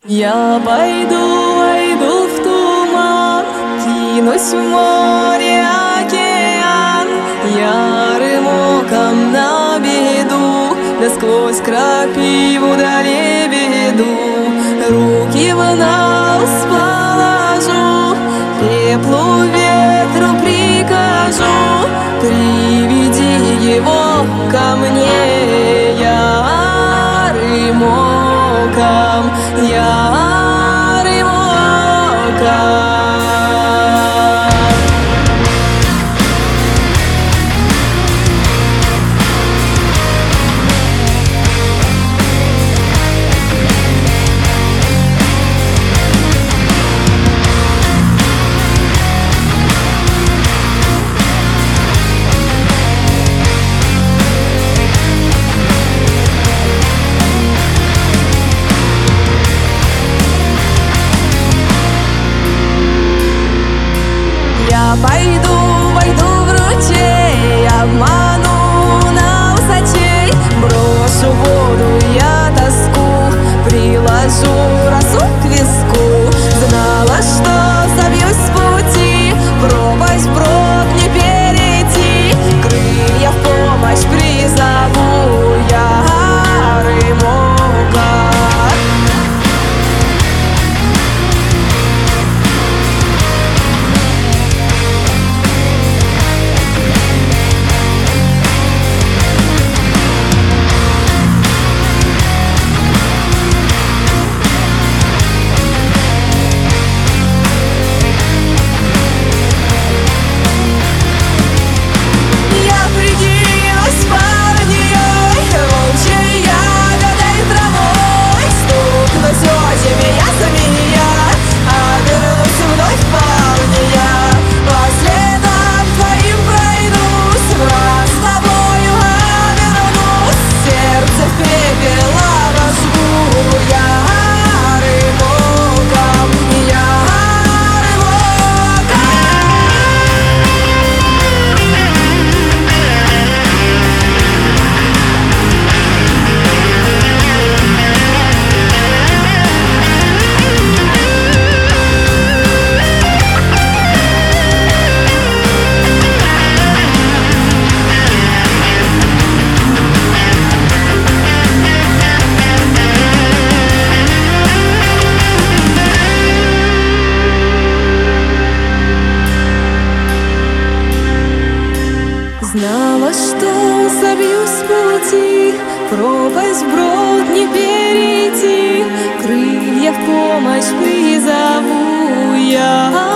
Я войду в туман, кинусь в море, океан, ярым оком на беду, да сквозь крапиву далее веду. Руки в нос положу, пеплу ветру прикажу, приведи его ко мне ярым оком, ярым оком. Я войду в ручей, обману на высоте, брошу в воду я тоску, приложу росу к виску. Знала, что собьюсь с пути, пропасть вброд не перейти, крылья в помощь призову ярым оком. Знала, что собьюсь с пути, пропасть вброд не перейти, крылья в помощь призову я.